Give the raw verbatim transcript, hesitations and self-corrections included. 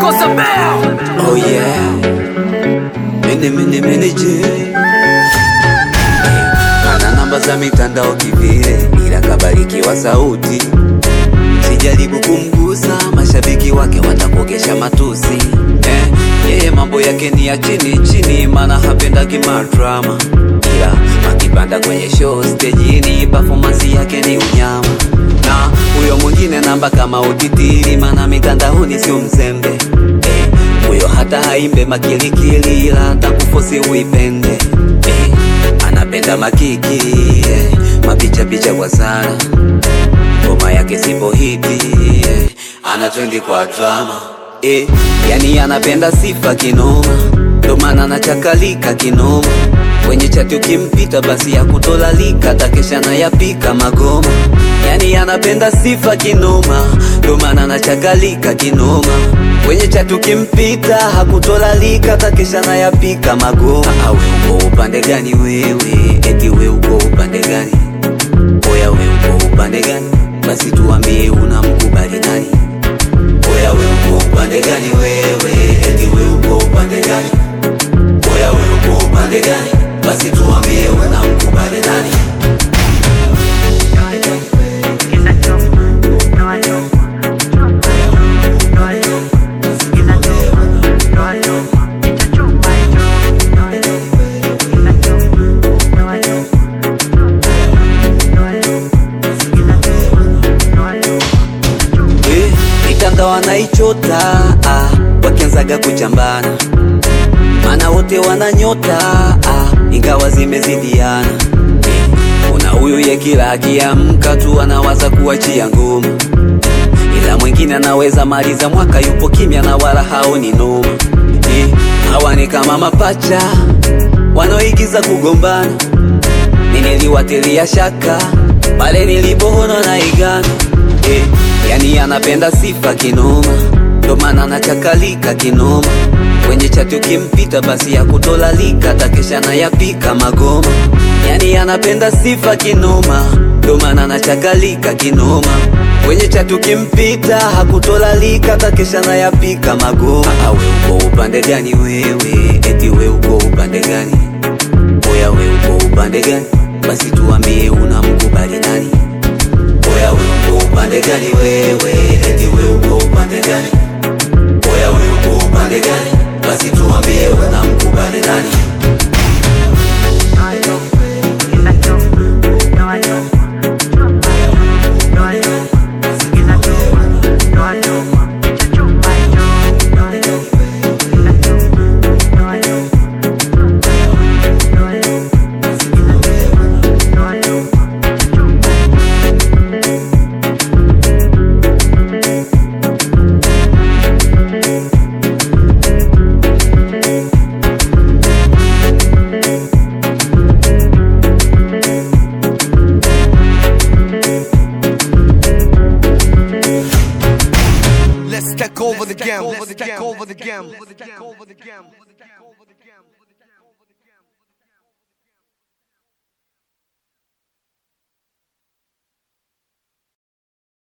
Kosa Bell. Oh yeah, mene mene meneje. Ana namba za mitandao kivile, ila kabarikiwa sauti. Sijaribu kumgusa, mashabiki wake watakokesha matusi. Eh, yeye mambo yake ni ya chini chini, mana hapendagi madrama. Ila akipanda kwenye show stage, performance yake ni unyama. Na huyo mwingine namba kama utitiri, mana mitandaoni sio mzembe. Eh, huyo hata haimbe makilikili, ila atakufosi uipende. Eh, anapenda makiki, eh, mapicha picha kwa sana. Ngoma yake sipo hiti, eh, ana trendi kwa drama. Eh, yani anapenda sifa kinoma, ndo maana anachakalika kinoma. Kwenye chati ukimpita basi ya kutolalika, takesha na yapika magoma. Yani anapenda sifa kinoma, ndo maana anachakalika kinoma. Kwenye chati ukimpita hakutolalika, takesha na yapika magoma. Ah, we uko upande gani wewe? Eti we uko upande gani? Oya we uko upande gani? Basi tuambie unamkubali nani? Oya we uko upande gani wewe? Eti we uko upande gani? Oya we uko upande gani? Basi tuambie unamkubali nani? Mitandao wanaichota, ah, wakianzaga kuchambana, mana wote wananyota, ah, ingawa zimezidiana. Kuna huyu ye kila akiamka tu anawaza kuachia ngoma, ila mwingine anaweza maliza mwaka yupo kimya na wala haoni noma. Eh, hawa ni kama mapacha wanaoigiza kugombana. Niliwatilia shaka pale nilipoona na igana. Eh, yani anapenda sifa kinoma, ndo maana anachakalika kinoma. Kwenye chati ukimpita basi ya kutolalika, takesha na yapika magoma. Yani anapenda sifa kinoma, ndo maana anachakalika kinoma. Kwenye chati ukimpita hakutolalika, takesha na yapika magoma. Ah, we uko upande gani wewe? Eti we uko upande gani? Oya we uko upande gani? Basi tuambie unamkubali nani? Oya we uko upande gani wewe? Eti we uko upande gani? Oya we uko upande gani? Basi tuambie unamkubali nani? Let's take over the game. Let's take over the game. Let's take over the game.